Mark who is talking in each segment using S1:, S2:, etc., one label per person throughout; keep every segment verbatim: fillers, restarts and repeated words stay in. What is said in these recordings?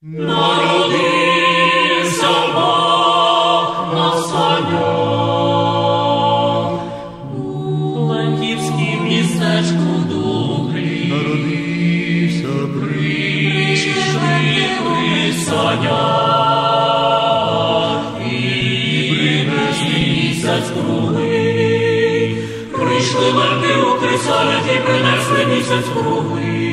S1: Народився Бог на санях, у Лемківськім містечку добрі.
S2: Народився,
S1: Прийшли при санях і принесли місяць круглий. Прийшли верби у крисанях і принесли місяць круглий.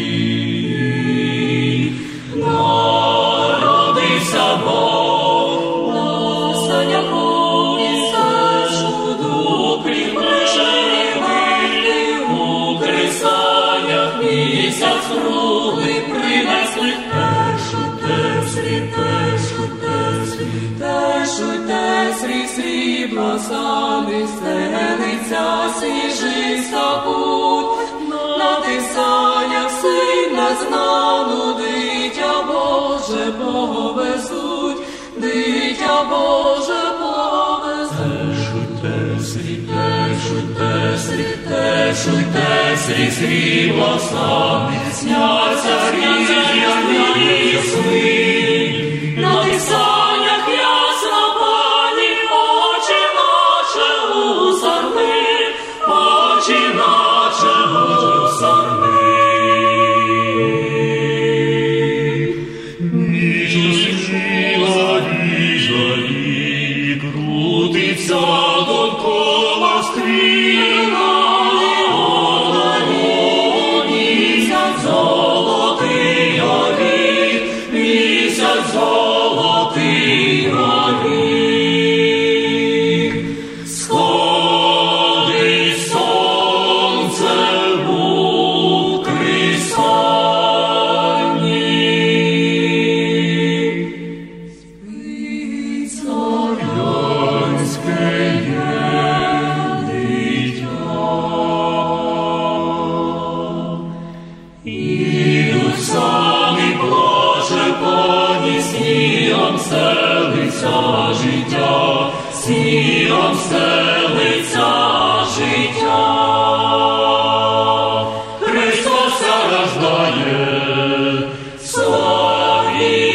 S1: Народився Бог на санях у містечку добрі. Прийшли верби у крисанях місяць круглий. Принесли тешуйте, срібте, шуйте, світе, шуйте, сріб, срібла, сани, стелиться, свіжий стапут. На тих санях син незнану, дитя Боже повезуть, дитя Боже повезуть. Шуйте, срібте, шуйте, срібте, шуйте, сріб, срібла, сани, сняться різні сни. На тих санях ясна пані, очі наче у сарни, очі наче у сарни. Ніжила віжа і крутиться довкола стріла. Місяць золотий горить, місяць золотий горить. Сходить сонце в Укрисані. Спить царянське дитя. Ідуть самі плаче пані, снігом стелиться життя, снігом стелиться життя. Христос рождає, славі